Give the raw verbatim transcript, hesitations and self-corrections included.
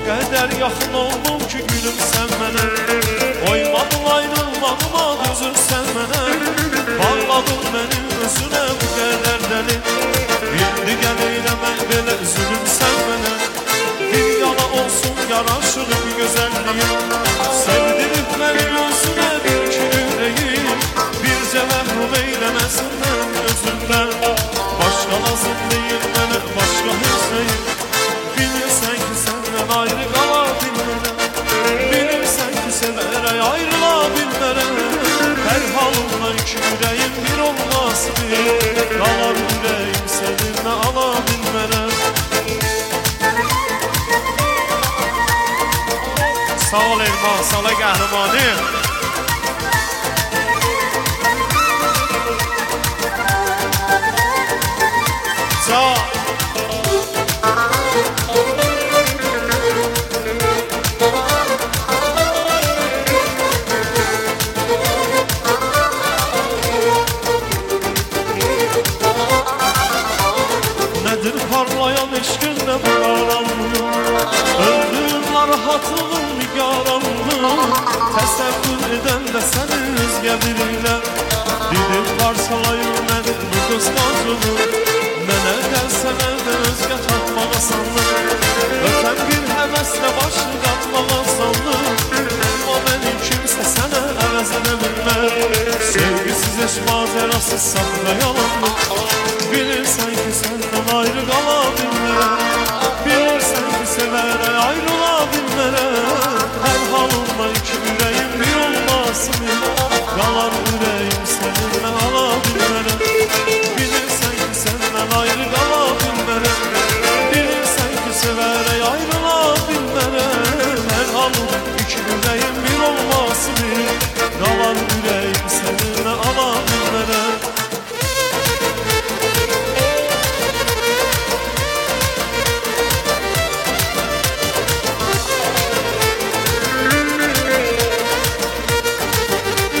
kadar yaxın oldum ki gülüm sen mənə. Oymadın ayrılmağıma dözür sen mənə. Bağladın məni özünə bu qədər dəli. İndi gəl eyləmə belə üzülüm sen mənə. Bir yana olsun yaraşır bir gözəlliyin. Sevdirib məni özünə bir ki ürəyim. Bir cəvəhrub eyləməsin mən özümdən. Başqa lazım deyil mənə başqa hüseyin. Bilirsən ki səndən ayrı qala bilmərəm. Bilirsən ki sevərək ayrıla bilmərəm. Hər halımda iki ürəyim bir olmaz bir. Qalar ürəyim səninlə ala bilmərəm. Sağ ol Elman, sağ ol qəhrəmanım. Sağ ol. Nədir parlayan eşqinlə bu qaranlıq? Öldüyüm narahatlığım nigaranlıq. Təsəvvür edən də səni özgə birilə. Didib parçalayır məni bu qısqancılıq. Mənə gəlsənə də özgə tapmaq asanlıq. Ötən bir həvəslə başı qatmaq asanlıq. Amma mənim kimsə sənə əvəz edə bilmər. Sevgisiz eşq macərasız safra yalanlıq. Bilirsən ki səndən ayrı qala bilmərəm.